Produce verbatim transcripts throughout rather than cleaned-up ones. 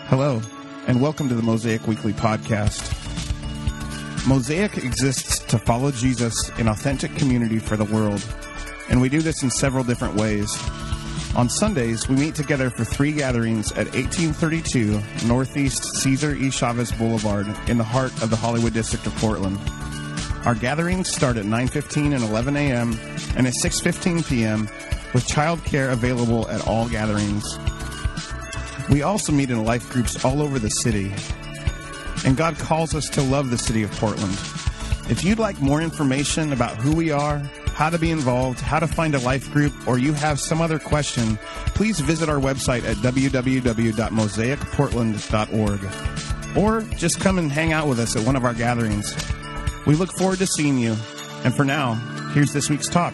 Hello, and welcome to the Mosaic Weekly Podcast. Mosaic exists to follow Jesus in authentic community for the world, and we do this in several different ways. On Sundays, we meet together for three gatherings at eighteen thirty-two Northeast Cesar E. Chavez Boulevard in the heart of the Hollywood District of Portland. Our gatherings start at nine fifteen and eleven a.m. and at six fifteen p.m. with childcare available at all gatherings. We also meet in life groups all over the city. And God calls us to love the city of Portland. If you'd like more information about who we are, how to be involved, how to find a life group, or you have some other question, please visit our website at w w w dot mosaic portland dot org. Or just come and hang out with us at one of our gatherings. We look forward to seeing you. And for now, here's this week's talk.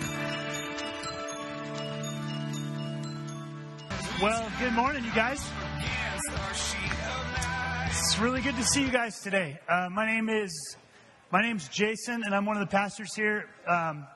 Well, good morning, you guys. It's really good to see you guys today. Uh, my name is my name's Jason, and I'm one of the pastors here. Um,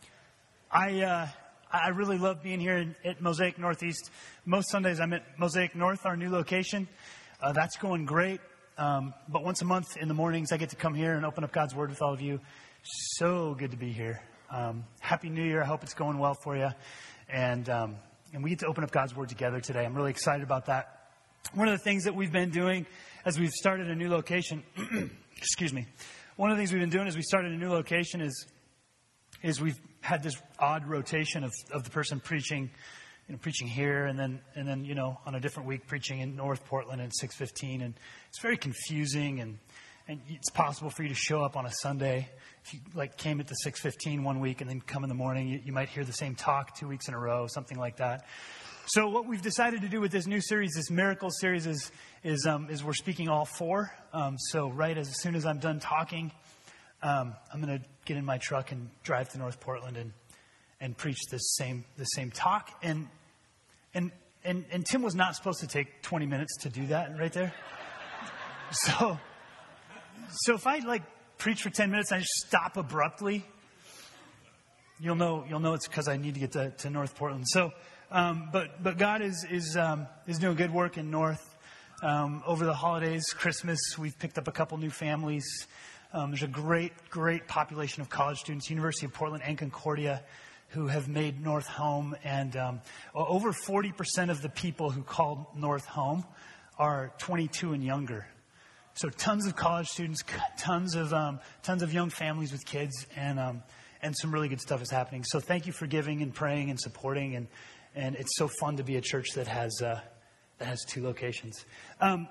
I uh, I really love being here in, at Mosaic Northeast. Most Sundays I'm at Mosaic North, our new location. Uh, that's going great. Um, but once a month in the mornings, I get to come here and open up God's Word with all of you. So good to be here. Um, Happy New Year. I hope it's going well for you. And um, and we get to open up God's Word together today. I'm really excited about that. One of the things that we've been doing as we've started a new location, excuse me, one of the things we've been doing as we started a new location is is we've had this odd rotation of, of the person preaching, you know, preaching here and then and then you know on a different week preaching in North Portland at six fifteen, and it's very confusing, and and it's possible for you to show up on a Sunday if you like came at the six fifteen one week and then come in the morning, you, you might hear the same talk two weeks in a row, something like that. So what we've decided to do with this new series, this miracle series, is is um, is we're speaking all four. Um, so right as, as soon as I'm done talking, um, I'm going to get in my truck and drive to North Portland and and preach this same the same talk. And and and and Tim was not supposed to take twenty minutes to do that right there. So so if I like preach for ten minutes and I just stop abruptly, you'll know you'll know it's because I need to get to, to North Portland. So. Um, but but God is is um, is doing good work in North. Um, over the holidays, Christmas, we've picked up a couple new families. Um, there's a great great population of college students, University of Portland and Concordia, who have made North home. And um, over forty percent of the people who call North home are twenty-two and younger. So tons of college students, tons of um, tons of young families with kids, and um, and some really good stuff is happening. So thank you for giving and praying and supporting. And And it's so fun to be a church that has uh, that has two locations. Um,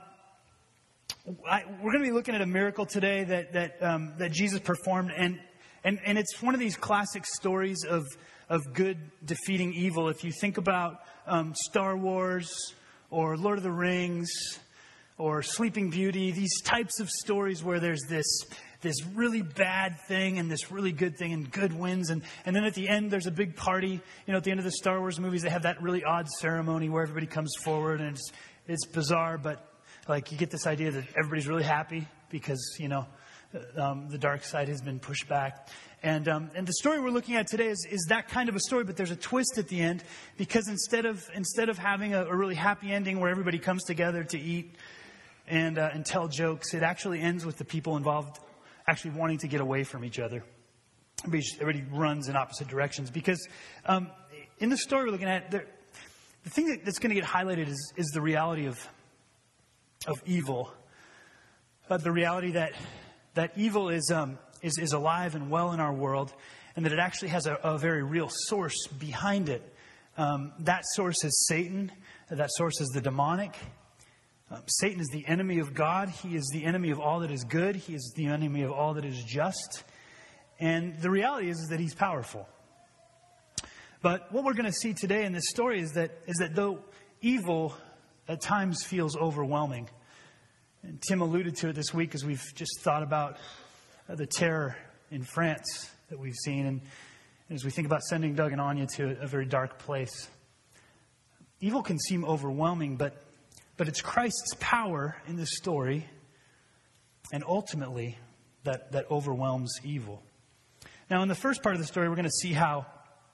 I, we're going to be looking at a miracle today that that um, that Jesus performed, and and and it's one of these classic stories of of good defeating evil. If you think about um, Star Wars or Lord of the Rings or Sleeping Beauty, these types of stories where there's this. this really bad thing and this really good thing, and good wins. And, and then at the end, there's a big party. You know, at the end of the Star Wars movies, they have that really odd ceremony where everybody comes forward, and it's, it's bizarre, but like you get this idea that everybody's really happy because, you know, um, the dark side has been pushed back. And, um, and the story we're looking at today is, is that kind of a story, but there's a twist at the end, because instead of, instead of having a, a really happy ending where everybody comes together to eat and, uh, and tell jokes, it actually ends with the people involved actually wanting to get away from each other. Everybody, everybody runs in opposite directions. Because um, in the story we're looking at, there, the thing that, that's going to get highlighted is, is the reality of of evil. Uh, the reality that that evil is, um, is is alive and well in our world, and that it actually has a, a very real source behind it. Um, that source is Satan. That source is the demonic. Um, Satan is the enemy of God. He is the enemy of all that is good. He is the enemy of all that is just. And the reality is, is that he's powerful. But what we're going to see today in this story is that is that though evil at times feels overwhelming, and Tim alluded to it this week as we've just thought about uh, the terror in France that we've seen, and as we think about sending Doug and Anya to a very dark place. Evil can seem overwhelming, but But it's Christ's power in this story, and ultimately, that, that overwhelms evil. Now, in the first part of the story, we're going to see how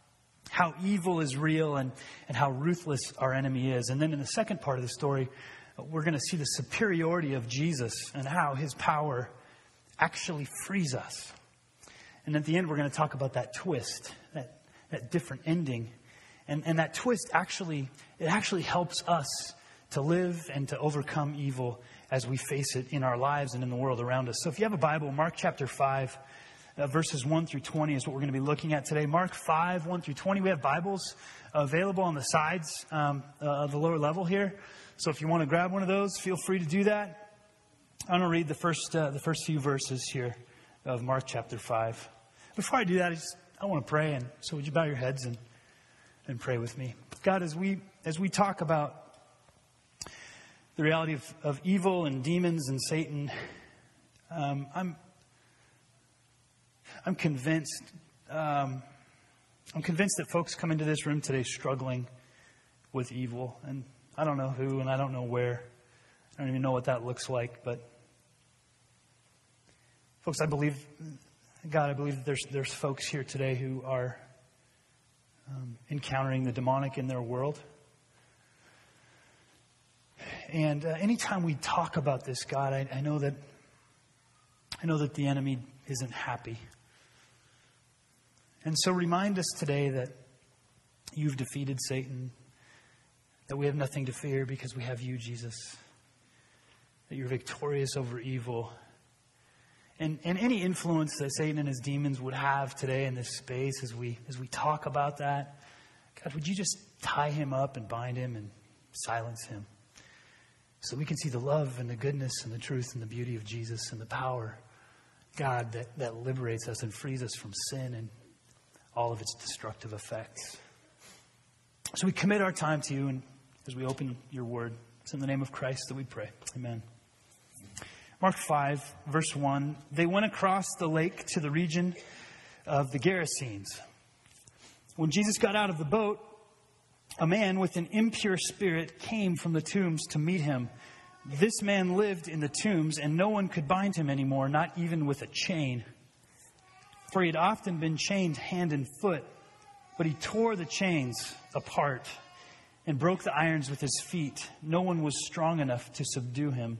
how evil is real and, and how ruthless our enemy is. And then in the second part of the story, we're going to see the superiority of Jesus and how his power actually frees us. And at the end, we're going to talk about that twist, that, that different ending. And, and that twist actually, it actually helps us to live and to overcome evil as we face it in our lives and in the world around us. So if you have a Bible, Mark chapter five, uh, verses one through twenty is what we're going to be looking at today. Mark five, one through twenty. We have Bibles available on the sides um, uh, of the lower level here. So if you want to grab one of those, feel free to do that. I'm going to read the first, uh, the first few verses here of Mark chapter five. Before I do that, I just I want to pray. And so would you bow your heads and, and pray with me? God, as we as we talk about the reality of, of evil and demons and Satan, um, I'm I'm convinced um, I'm convinced that folks come into this room today struggling with evil, and I don't know who and I don't know where. I don't even know what that looks like, but folks, I believe, God, I believe that there's there's folks here today who are um, encountering the demonic in their world. And uh, anytime we talk about this, God, I, I know that I know that the enemy isn't happy. And so remind us today that you've defeated Satan, that we have nothing to fear because we have you, Jesus, that you're victorious over evil. And, and any influence that Satan and his demons would have today in this space as we as we talk about that, God, would you just tie him up and bind him and silence him? So we can see the love and the goodness and the truth and the beauty of Jesus and the power, God, that, that liberates us and frees us from sin and all of its destructive effects. So we commit our time to you, and as we open your word, it's in the name of Christ that we pray. Amen. Mark five, verse one, they went across the lake to the region of the Gerasenes. When Jesus got out of the boat, a man with an impure spirit came from the tombs to meet him. This man lived in the tombs, and no one could bind him anymore, not even with a chain. For he had often been chained hand and foot, but he tore the chains apart and broke the irons with his feet. No one was strong enough to subdue him.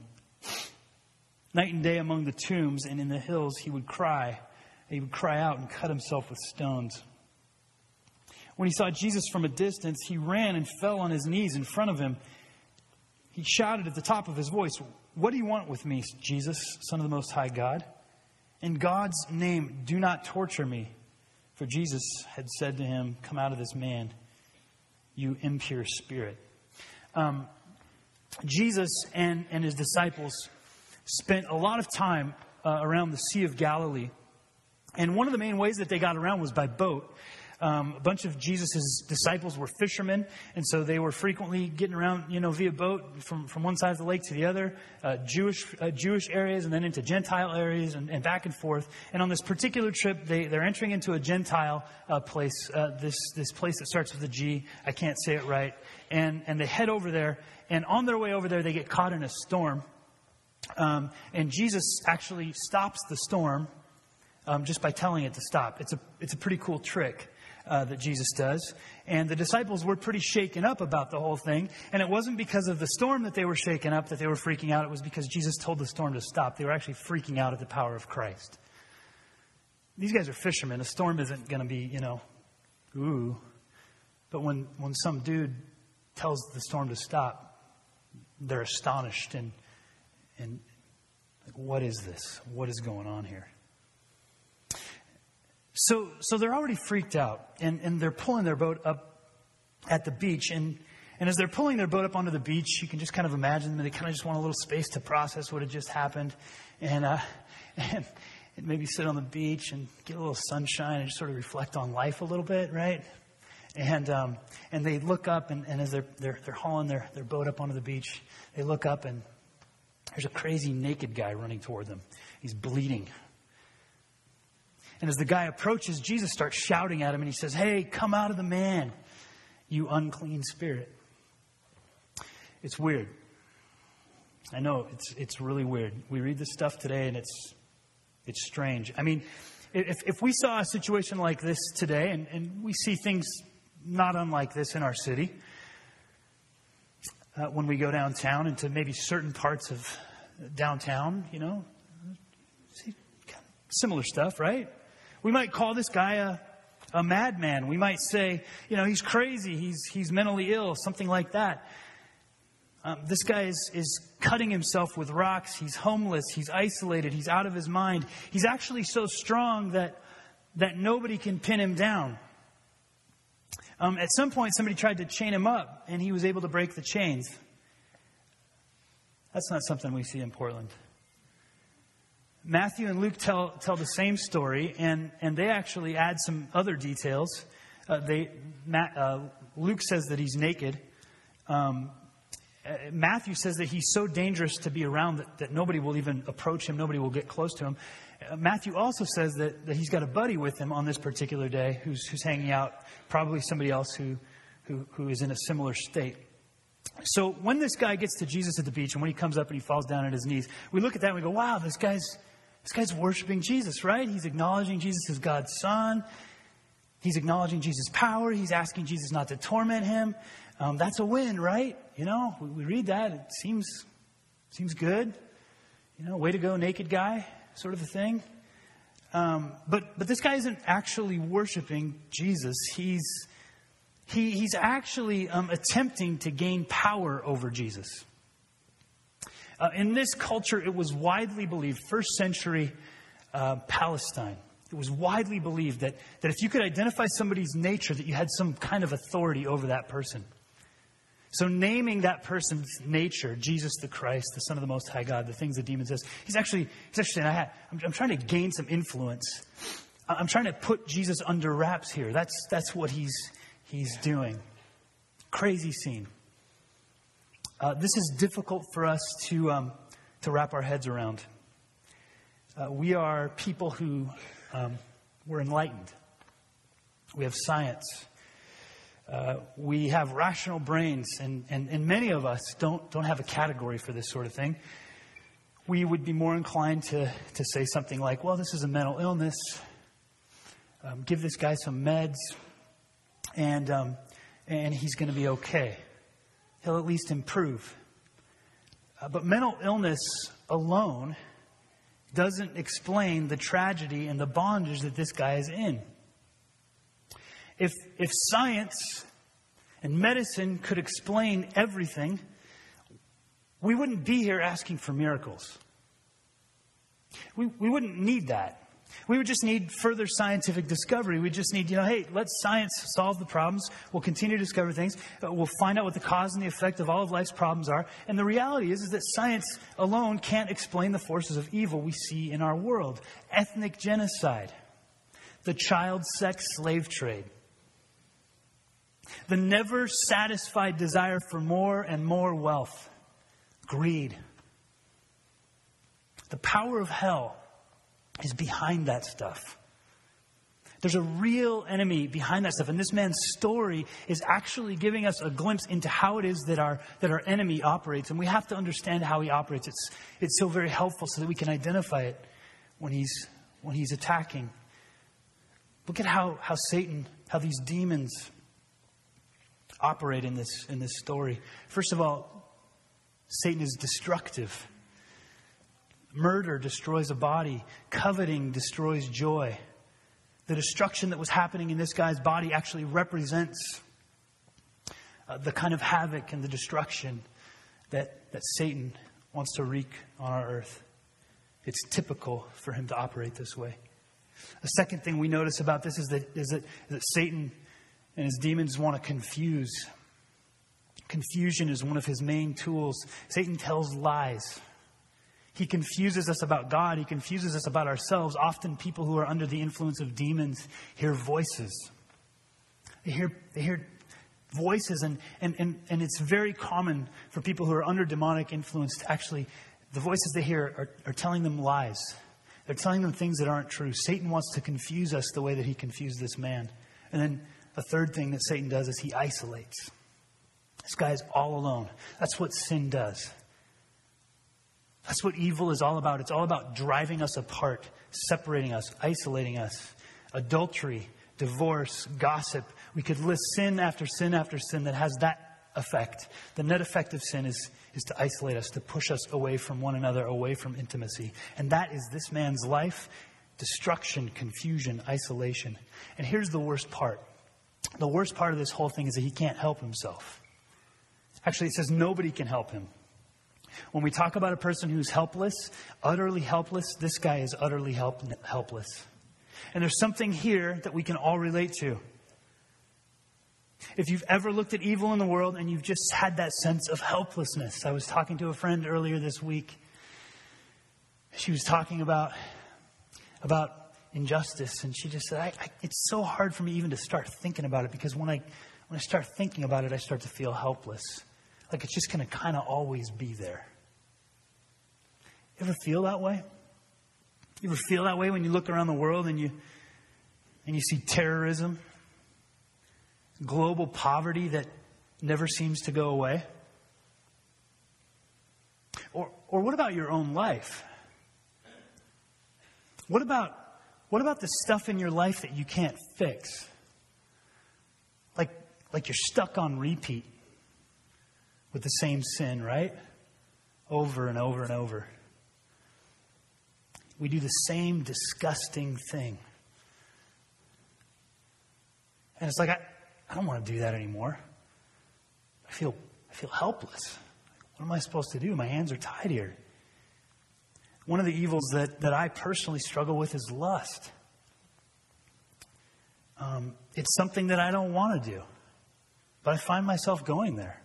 Night and day among the tombs and in the hills he would cry. He would cry out and cut himself with stones. When he saw Jesus from a distance, he ran and fell on his knees in front of him. He shouted at the top of his voice, "What do you want with me, Jesus, Son of the Most High God? In God's name, do not torture me." For Jesus had said to him, "Come out of this man, you impure spirit." Um, Jesus and, and his disciples spent a lot of time uh, around the Sea of Galilee. And one of the main ways that they got around was by boat. Um, a bunch of Jesus' disciples were fishermen, and so they were frequently getting around, you know, via boat from, from one side of the lake to the other, uh, Jewish uh, Jewish areas and then into Gentile areas and, and back and forth. And on this particular trip, they, they're entering into a Gentile uh, place, uh, this this place that starts with a G. I can't say it right. And, and they head over there, and on their way over there, they get caught in a storm. Um, and Jesus actually stops the storm um, just by telling it to stop. It's a it's a pretty cool trick. Uh, that Jesus does. And the disciples were pretty shaken up about the whole thing. And it wasn't because of the storm that they were shaken up, that they were freaking out. It was because Jesus told the storm to stop. They were actually freaking out at the power of Christ. These guys are fishermen. A storm isn't going to be, you know, ooh. But when, when some dude tells the storm to stop, they're astonished. And, and like, what is this? What is going on here? So so they're already freaked out, and, and they're pulling their boat up at the beach. And, and as they're pulling their boat up onto the beach, you can just kind of imagine them. They kind of just want a little space to process what had just happened. And, uh, and, and maybe sit on the beach and get a little sunshine and just sort of reflect on life a little bit, right? And um, and they look up, and, and as they're, they're, they're hauling their, their boat up onto the beach, they look up, and there's a crazy naked guy running toward them. He's bleeding. And as the guy approaches, Jesus starts shouting at him, and he says, "Hey, come out of the man, you unclean spirit." It's weird. I know, it's it's really weird. We read this stuff today, and it's it's strange. I mean, if if we saw a situation like this today, and, and we see things not unlike this in our city, uh, when we go downtown into maybe certain parts of downtown, you know. See, similar stuff, right? We might call this guy a, a madman. We might say, you know, he's crazy. He's, he's mentally ill, something like that. Um, this guy is, is cutting himself with rocks. He's homeless. He's isolated. He's out of his mind. He's actually so strong that, that nobody can pin him down. Um, at some point, somebody tried to chain him up, and he was able to break the chains. That's not something we see in Portland. Matthew and Luke tell tell the same story, and, and they actually add some other details. Uh, they Matt, uh, Luke says that he's naked. Um, uh, Matthew says that he's so dangerous to be around that, that nobody will even approach him. Nobody will get close to him. Uh, Matthew also says that, that he's got a buddy with him on this particular day who's who's hanging out, probably somebody else who who, who is in a similar state. So when this guy gets to Jesus at the beach, and when he comes up and he falls down at his knees, we look at that and we go, wow, this guy's this guy's worshiping Jesus, right? He's acknowledging Jesus as God's son. He's acknowledging Jesus' power. He's asking Jesus not to torment him. Um, that's a win, right? You know, we, we read that. It seems seems good. You know, way to go, naked guy, sort of a thing. Um, but but this guy isn't actually worshiping Jesus. He's he he's actually um, attempting to gain power over Jesus. Uh, in this culture, it was widely believed, first century uh, Palestine, it was widely believed that, that if you could identify somebody's nature, that you had some kind of authority over that person. So naming that person's nature, Jesus the Christ, the Son of the Most High God, the things the demon says, he's actually, he's actually saying, I had, I'm, I'm trying to gain some influence. I'm trying to put Jesus under wraps here. That's, that's what he's, he's doing. Crazy scene. Uh, this is difficult for us to um, to wrap our heads around. Uh, we are people who um, we're enlightened. We have science. Uh, we have rational brains, and, and, and many of us don't don't have a category for this sort of thing. We would be more inclined to to say something like, "Well, this is a mental illness. Um, give this guy some meds, and um, and he's going to be okay. He'll at least improve." Uh, but mental illness alone doesn't explain the tragedy and the bondage that this guy is in. If, if science and medicine could explain everything, we wouldn't be here asking for miracles. We, we wouldn't need that. We would just need further scientific discovery. We just need, you know, hey, let science solve the problems. We'll continue to discover things. Uh, we'll find out what the cause and the effect of all of life's problems are. And the reality is, is that science alone can't explain the forces of evil we see in our world. Ethnic genocide, the child sex slave trade, the never satisfied desire for more and more wealth, greed. The power of hell is behind that stuff. There's a real enemy behind that stuff. And this man's story is actually giving us a glimpse into how it is that our that our enemy operates. And we have to understand how he operates. It's it's so very helpful so that we can identify it when he's when he's attacking. Look at how, how Satan, how these demons operate in this in this story. First of all, Satan is destructive. Murder destroys a body. Coveting destroys joy. The destruction that was happening in this guy's body actually represents uh, the kind of havoc and the destruction that, that Satan wants to wreak on our earth. It's typical for him to operate this way. The second thing we notice about this is that, is that, is that Satan and his demons want to confuse. Confusion is one of his main tools. Satan tells lies. He confuses us about God. He confuses us about ourselves. Often people who are under the influence of demons hear voices. They hear, they hear voices, and, and, and, and it's very common for people who are under demonic influence to actually, the voices they hear are, are telling them lies. They're telling them things that aren't true. Satan wants to confuse us the way that he confused this man. And then the third thing that Satan does is he isolates. This guy is all alone. That's what sin does. That's what evil is all about. It's all about driving us apart, separating us, isolating us. Adultery, divorce, gossip. We could list sin after sin after sin that has that effect. The net effect of sin is, is to isolate us, to push us away from one another, away from intimacy. And that is this man's life: destruction, confusion, isolation. And here's the worst part. The worst part of this whole thing is that he can't help himself. Actually, it says nobody can help him. When we talk about a person who's helpless, utterly helpless, this guy is utterly help, helpless. And there's something here that we can all relate to. If you've ever looked at evil in the world and you've just had that sense of helplessness. I was talking to a friend earlier this week. She was talking about, about injustice, and she just said, I, I, it's so hard for me even to start thinking about it, because when I, when I start thinking about it, I start to feel helpless. Like it's just going to kind of always be there. You ever feel that way? You ever feel that way when you look around the world and you and you see terrorism, global poverty that never seems to go away? Or or what about your own life? What about what about the stuff in your life that you can't fix? Like like you're stuck on repeat with the same sin, right? Over and over and over. We do the same disgusting thing. And it's like, I, I don't want to do that anymore. I feel I feel helpless. What am I supposed to do? My hands are tied here. One of the evils that, that I personally struggle with is lust. Um, it's something that I don't want to do. But I find myself going there.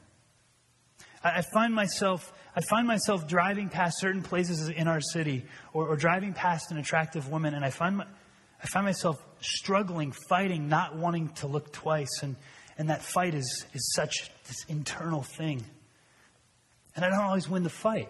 I find myself I find myself driving past certain places in our city, or, or driving past an attractive woman, and I find my, I find myself struggling, fighting, not wanting to look twice, and, and that fight is, is such this internal thing. And I don't always win the fight.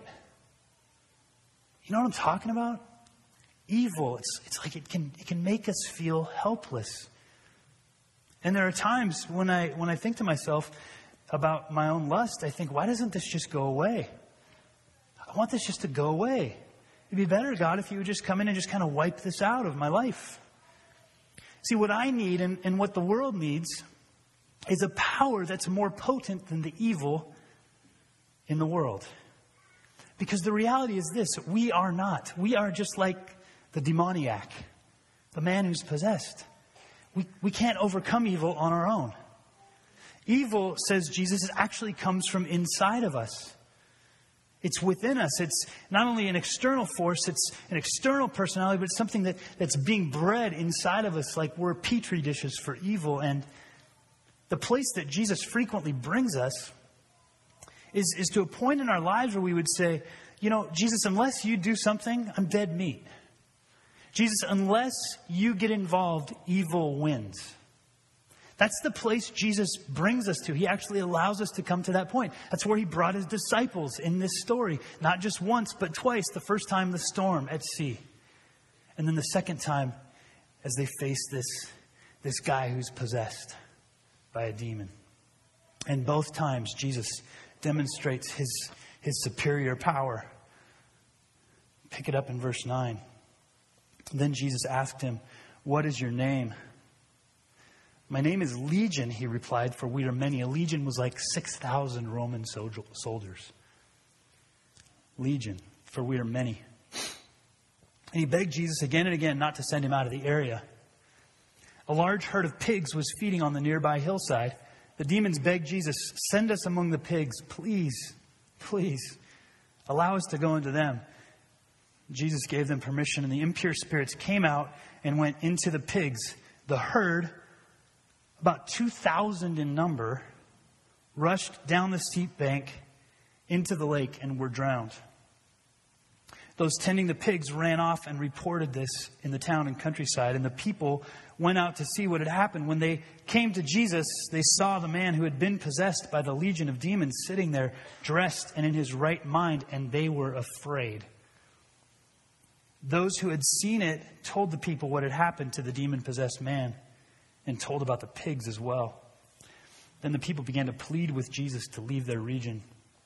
You know what I'm talking about? Evil. It's it's like it can it can make us feel helpless. And there are times when I when I think to myself about my own lust, I think, why doesn't this just go away? I want this just to go away. It'd be better, God, if you would just come in and just kind of wipe this out of my life. See, what I need and, and what the world needs is a power that's more potent than the evil in the world. Because the reality is this: we are not. We are just like the demoniac, the man who's possessed. We, we can't overcome evil on our own. Evil, says Jesus, actually comes from inside of us. It's within us. It's not only an external force, it's an external personality, but it's something that, that's being bred inside of us, like we're petri dishes for evil. And the place that Jesus frequently brings us is, is to a point in our lives where we would say, you know, Jesus, unless you do something, I'm dead meat. Jesus, unless you get involved, evil wins. That's the place Jesus brings us to. He actually allows us to come to that point. That's where he brought his disciples in this story. Not just once, but twice. The first time, the storm at sea. And then the second time, as they face this, this guy who's possessed by a demon. And both times, Jesus demonstrates his, his superior power. Pick it up in verse nine. Then Jesus asked him, "What is your name?" "My name is Legion," he replied, "for we are many." A legion was like six thousand Roman soldiers. Legion, for we are many. And he begged Jesus again and again not to send him out of the area. A large herd of pigs was feeding on the nearby hillside. The demons begged Jesus, "Send us among the pigs, please, please. Allow us to go into them." Jesus gave them permission, and the impure spirits came out and went into the pigs. The herd, about two thousand in number, rushed down the steep bank into the lake and were drowned. Those tending the pigs ran off and reported this in the town and countryside, and the people went out to see what had happened. When they came to Jesus, they saw the man who had been possessed by the legion of demons sitting there, dressed and in his right mind, and they were afraid. Those who had seen it told the people what had happened to the demon-possessed man, and told about the pigs as well. Then the people began to plead with Jesus to leave their region.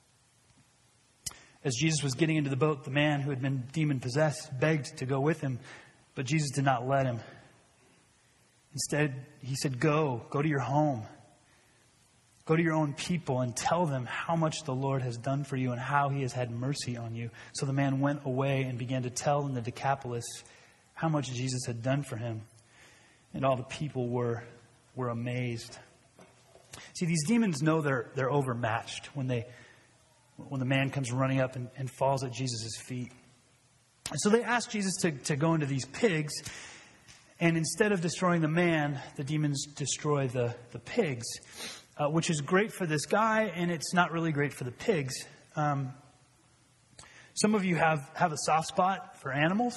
As Jesus was getting into the boat, the man who had been demon-possessed begged to go with him, but Jesus did not let him. Instead, he said, Go, go to your home. Go to your own people and tell them how much the Lord has done for you and how he has had mercy on you. So the man went away and began to tell in the Decapolis how much Jesus had done for him. And all the people were, were amazed. See, these demons know they're, they're overmatched when they, when the man comes running up and, and falls at Jesus' feet. And so they ask Jesus to, to go into these pigs. And instead of destroying the man, the demons destroy the, the pigs. Uh, which is great for this guy, and it's not really great for the pigs. Um, some of you have, have a soft spot for animals.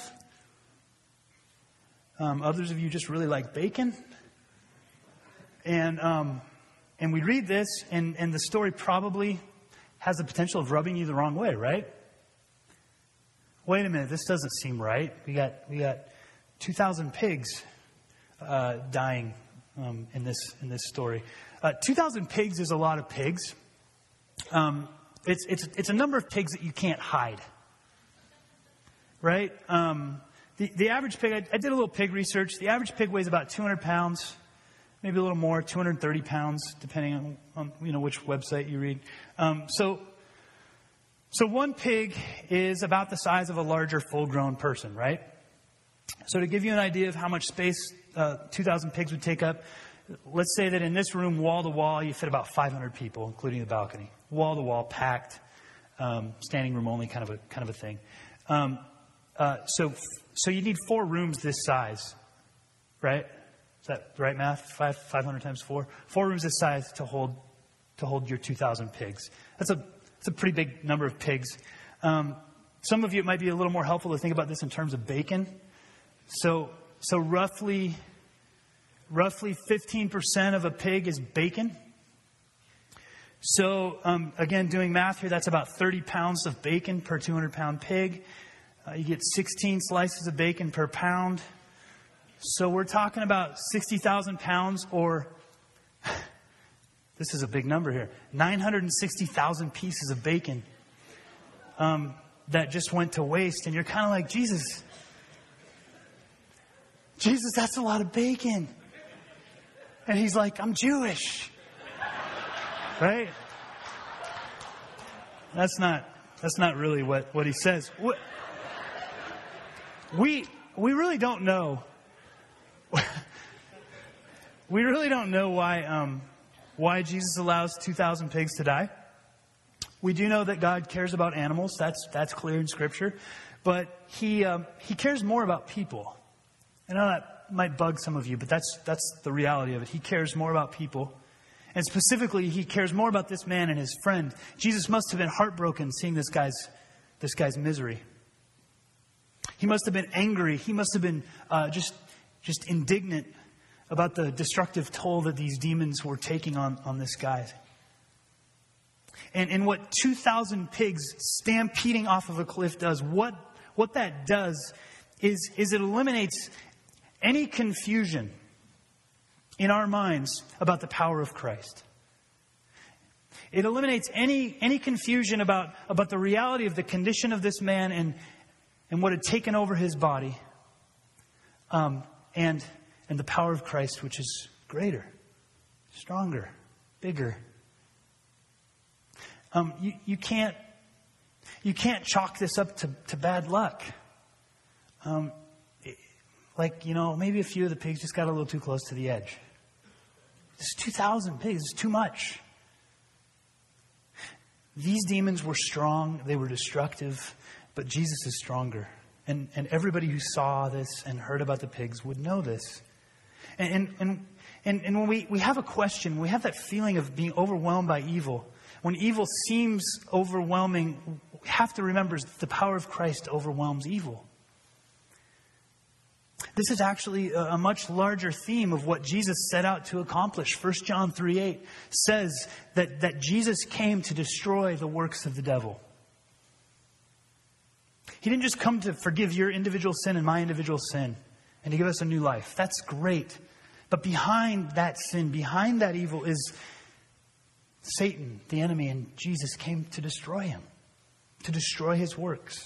Um, others of you just really like bacon. And um, and we read this, and, and the story probably has the potential of rubbing you the wrong way, right? Wait a minute, this doesn't seem right. We got we got two thousand pigs uh, dying um, in this in this story. Uh, two thousand pigs is a lot of pigs. Um, it's, it's, it's a number of pigs that you can't hide. Right? Um, the, the average pig, I, I did a little pig research. The average pig weighs about two hundred pounds, maybe a little more, two hundred thirty pounds, depending on, on you know, which website you read. Um, so, so one pig is about the size of a larger full-grown person, right? So to give you an idea of how much space uh, two thousand pigs would take up, let's say that in this room, wall to wall, you fit about five hundred people, including the balcony. Wall to wall, packed, um, standing room only, kind of a kind of a thing. Um, uh, so, so you need four rooms this size, right? Is that the right math? Five five hundred times four. Four rooms this size to hold to hold your two thousand pigs. That's a that's a pretty big number of pigs. Um, some of you, it might be a little more helpful to think about this in terms of bacon. So, so roughly. Roughly fifteen percent of a pig is bacon. So, um, again, doing math here, that's about thirty pounds of bacon per two hundred pound pig. Uh, you get sixteen slices of bacon per pound. So we're talking about sixty thousand pounds, or, this is a big number here, nine hundred sixty thousand pieces of bacon um, that just went to waste. And you're kind of like, Jesus, Jesus, that's a lot of bacon. And he's like, I'm Jewish. Right? That's not that's not really what, what he says. We we really don't know. We really don't know why um, why Jesus allows two thousand pigs to die. We do know that God cares about animals. That's that's clear in Scripture. But he um, he cares more about people. I know that might bug some of you, but that's that's the reality of it. He cares more about people. And specifically, he cares more about this man and his friend. Jesus must have been heartbroken seeing this guy's this guy's misery. He must have been angry. He must have been uh, just just indignant about the destructive toll that these demons were taking on, on this guy. And, and what two thousand pigs stampeding off of a cliff does, what, what that does is, is it eliminates any confusion in our minds about the power of Christ. It eliminates any, any confusion about, about the reality of the condition of this man and, and what had taken over his body. Um, and, and the power of Christ, which is greater, stronger, bigger. Um, you, you can't, you can't chalk this up to, to bad luck. Um, Like, you know, maybe a few of the pigs just got a little too close to the edge. It's two thousand pigs. It's too much. These demons were strong. They were destructive. But Jesus is stronger. And and everybody who saw this and heard about the pigs would know this. And and and, and when we, we have a question, we have that feeling of being overwhelmed by evil. When evil seems overwhelming, we have to remember the power of Christ overwhelms evil. This is actually a much larger theme of what Jesus set out to accomplish. First John three eight says that, that Jesus came to destroy the works of the devil. He didn't just come to forgive your individual sin and my individual sin and to give us a new life. That's great. But behind that sin, behind that evil is Satan, the enemy, and Jesus came to destroy him, to destroy his works.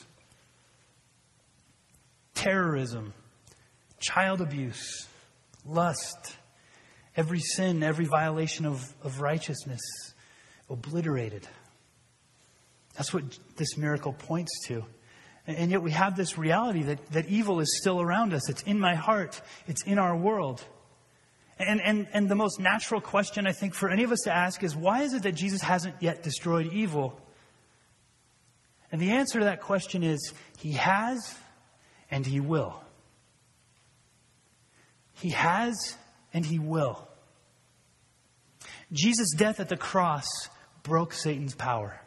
Terrorism, child abuse, lust, every sin, every violation of, of righteousness obliterated. That's what this miracle points to. And yet we have this reality that, that evil is still around us. It's in my heart. It's in our world. And, and, and the most natural question, I think, for any of us to ask is, why is it that Jesus hasn't yet destroyed evil? And the answer to that question is, He has and He will. He has and He will. Jesus' death at the cross broke Satan's power.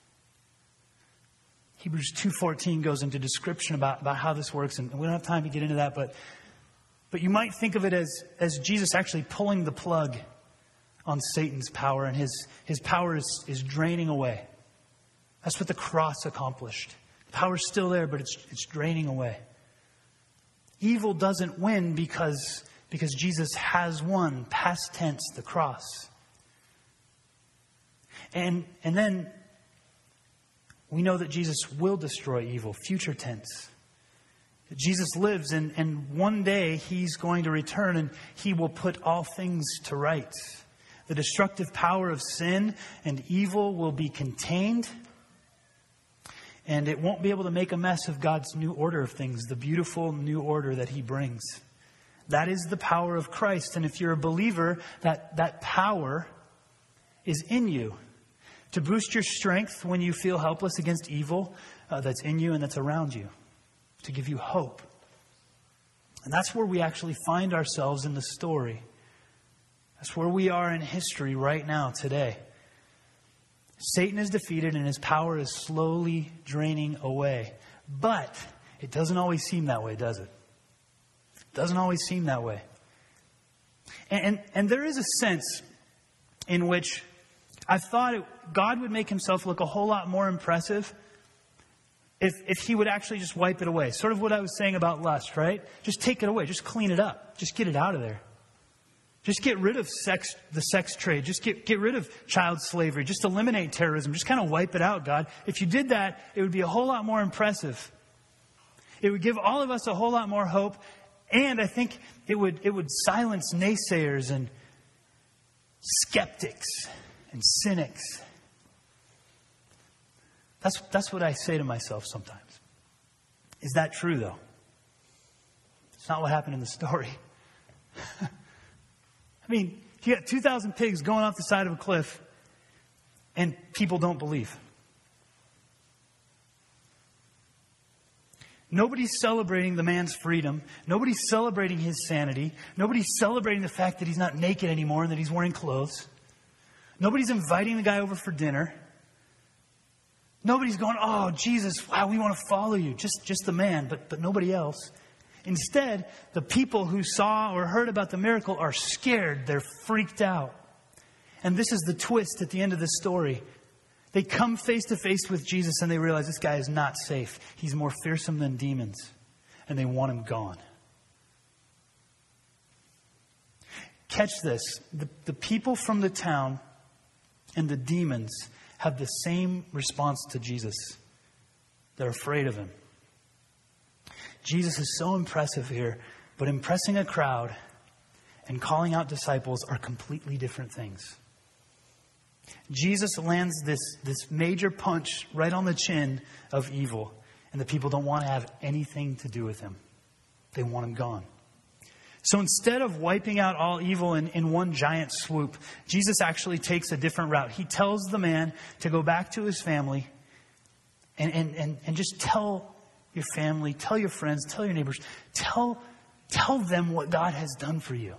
Hebrews two fourteen goes into description about, about how this works, and we don't have time to get into that, but but you might think of it as, as Jesus actually pulling the plug on Satan's power, and his, his power is, is draining away. That's what the cross accomplished. The power's still there, but it's it's draining away. Evil doesn't win because, because Jesus has won, past tense, the cross. And and then we know that Jesus will destroy evil, future tense. Jesus lives, and, and one day He's going to return, and He will put all things to rights. The destructive power of sin and evil will be contained, and it won't be able to make a mess of God's new order of things, the beautiful new order that He brings. That is the power of Christ. And if you're a believer, that, that power is in you to boost your strength when you feel helpless against evil uh, that's in you and that's around you, to give you hope. And that's where we actually find ourselves in the story. That's where we are in history right now, today. Satan is defeated and his power is slowly draining away. But it doesn't always seem that way, does it? It doesn't always seem that way. And, and, and there is a sense in which I thought it, God would make Himself look a whole lot more impressive if, if He would actually just wipe it away. Sort of what I was saying about lust, right? Just take it away. Just clean it up. Just get it out of there. Just get rid of sex, the sex trade. Just get, get rid of child slavery. Just eliminate terrorism. Just kind of wipe it out, God. If you did that, it would be a whole lot more impressive. It would give all of us a whole lot more hope. And I think it would, it would silence naysayers and skeptics and cynics. That's, that's what I say to myself sometimes. Is that true, though? It's not what happened in the story. I mean, you got two thousand pigs going off the side of a cliff, and people don't believe. Nobody's celebrating the man's freedom. Nobody's celebrating his sanity. Nobody's celebrating the fact that he's not naked anymore and that he's wearing clothes. Nobody's inviting the guy over for dinner. Nobody's going, oh, Jesus, wow, we want to follow you. Just, just the man, but, but nobody else. Instead, the people who saw or heard about the miracle are scared. They're freaked out. And this is the twist at the end of the story. They come face to face with Jesus and they realize this guy is not safe. He's more fearsome than demons. And they want him gone. Catch this. The, the people from the town and the demons have the same response to Jesus. They're afraid of Him. Jesus is so impressive here, but impressing a crowd and calling out disciples are completely different things. Jesus lands this, this major punch right on the chin of evil, and the people don't want to have anything to do with Him. They want Him gone. So instead of wiping out all evil in, in one giant swoop, Jesus actually takes a different route. He tells the man to go back to his family and, and, and, and just tell your family, tell your friends, tell your neighbors, tell, tell them what God has done for you.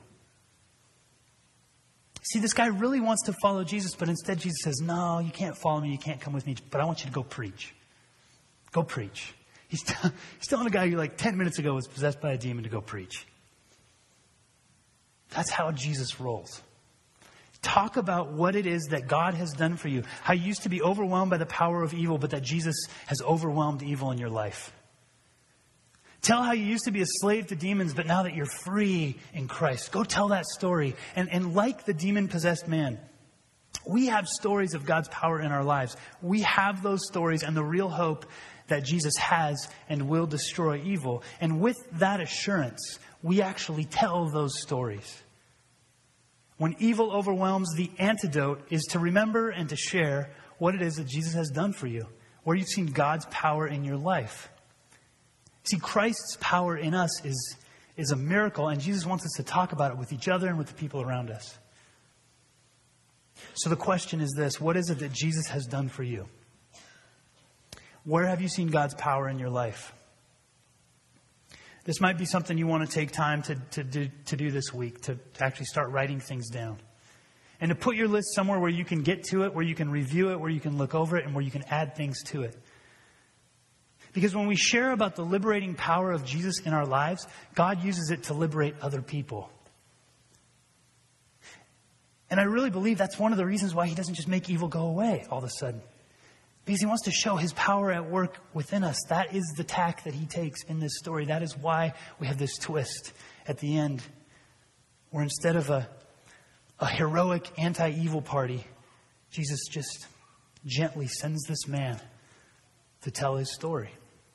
See, this guy really wants to follow Jesus, but instead Jesus says, no, you can't follow me, you can't come with me, but I want you to go preach. Go preach. He's, t- he's telling a guy who like ten minutes ago was possessed by a demon to go preach. That's how Jesus rolls. Talk about what it is that God has done for you. How you used to be overwhelmed by the power of evil, but that Jesus has overwhelmed evil in your life. Tell how you used to be a slave to demons, but now that you're free in Christ. Go tell that story. And, and like the demon-possessed man, we have stories of God's power in our lives. We have those stories and the real hope that Jesus has and will destroy evil. And with that assurance, we actually tell those stories. When evil overwhelms, the antidote is to remember and to share what it is that Jesus has done for you, where you've seen God's power in your life. See, Christ's power in us is, is a miracle, and Jesus wants us to talk about it with each other and with the people around us. So the question is this: what is it that Jesus has done for you? Where have you seen God's power in your life? This might be something you want to take time to, to, do, to do this week, to, to actually start writing things down. And to put your list somewhere where you can get to it, where you can review it, where you can look over it, and where you can add things to it. Because when we share about the liberating power of Jesus in our lives, God uses it to liberate other people. And I really believe that's one of the reasons why he doesn't just make evil go away all of a sudden. Because he wants to show his power at work within us. That is the tack that he takes in this story. That is why we have this twist at the end, where instead of a, a heroic anti-evil party, Jesus just gently sends this man to tell his story.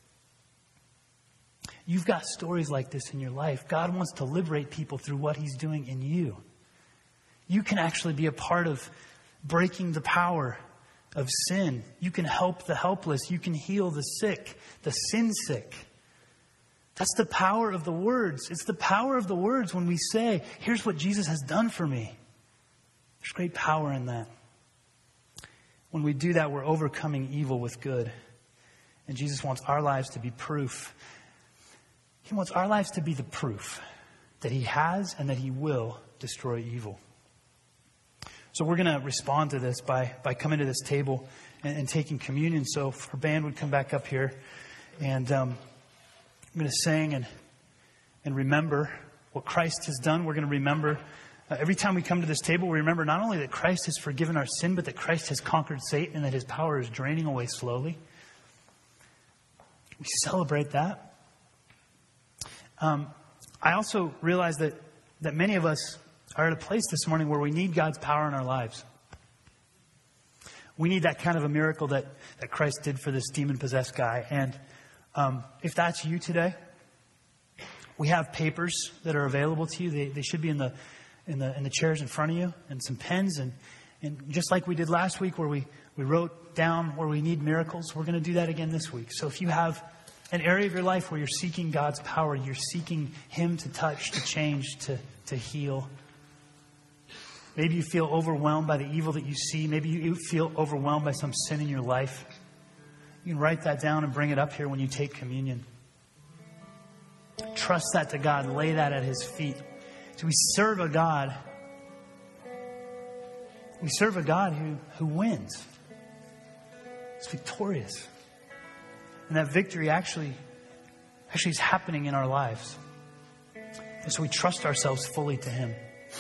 You've got stories like this in your life. God wants to liberate people through what he's doing in you. You can actually be a part of breaking the power of sin. You can help the helpless. You can heal the sick, the sin sick. That's the power of the words. It's the power of the words when we say, here's what Jesus has done for me. There's great power in that. When we do that, we're overcoming evil with good. And Jesus wants our lives to be proof. He wants our lives to be the proof that he has and that he will destroy evil. So we're going to respond to this by, by coming to this table and, and taking communion. So if our band would come back up here, and um, I'm going to sing and, and remember what Christ has done. We're going to remember uh, every time we come to this table, we remember not only that Christ has forgiven our sin, but that Christ has conquered Satan and that his power is draining away slowly. We celebrate that. Um, I also realize that, that many of us are at a place this morning where we need God's power in our lives. We need that kind of a miracle that, that Christ did for this demon-possessed guy. And um, if that's you today, we have papers that are available to you. They, they should be in the, in the in the chairs in front of you, and some pens. And, and just like we did last week where we, we wrote down where we need miracles, we're going to do that again this week. So if you have an area of your life where you're seeking God's power, you're seeking him to touch, to change, to, to heal. Maybe you feel overwhelmed by the evil that you see. Maybe you feel overwhelmed by some sin in your life. You can write that down and bring it up here when you take communion. Trust that to God. Lay that at his feet. So we serve a God. We serve a God who, who wins. He's victorious. And that victory actually, actually is happening in our lives. And so we trust ourselves fully to him.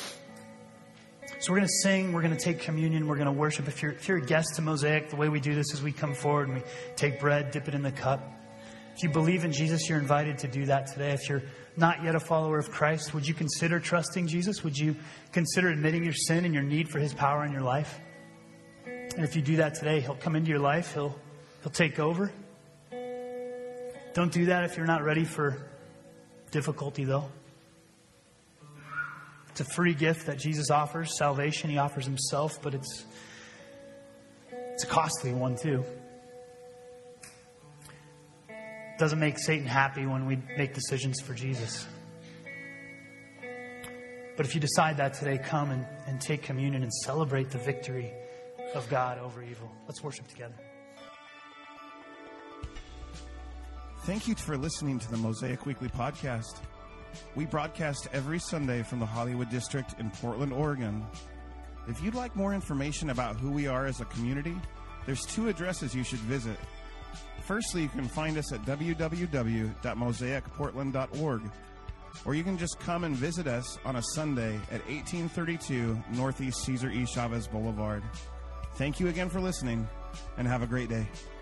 So we're going to sing, we're going to take communion, we're going to worship. If you're, if you're a guest to Mosaic, the way we do this is we come forward and we take bread, dip it in the cup. If you believe in Jesus, you're invited to do that today. If you're not yet a follower of Christ, would you consider trusting Jesus? Would you consider admitting your sin and your need for his power in your life? And if you do that today, he'll come into your life. He'll, he'll take over. Don't do that if you're not ready for difficulty, though. It's a free gift that Jesus offers. Salvation, he offers himself, but it's it's a costly one too. It doesn't make Satan happy when we make decisions for Jesus. But if you decide that today, come and, and take communion and celebrate the victory of God over evil. Let's worship together. Thank you for listening to the Mosaic Weekly Podcast. We broadcast every Sunday from the Hollywood District in Portland, Oregon. If you'd like more information about who we are as a community, there's two addresses you should visit. Firstly, you can find us at w w w dot mosaic portland dot org, or you can just come and visit us on a Sunday at eighteen thirty-two Northeast Cesar E. Chavez Boulevard. Thank you again for listening, and have a great day.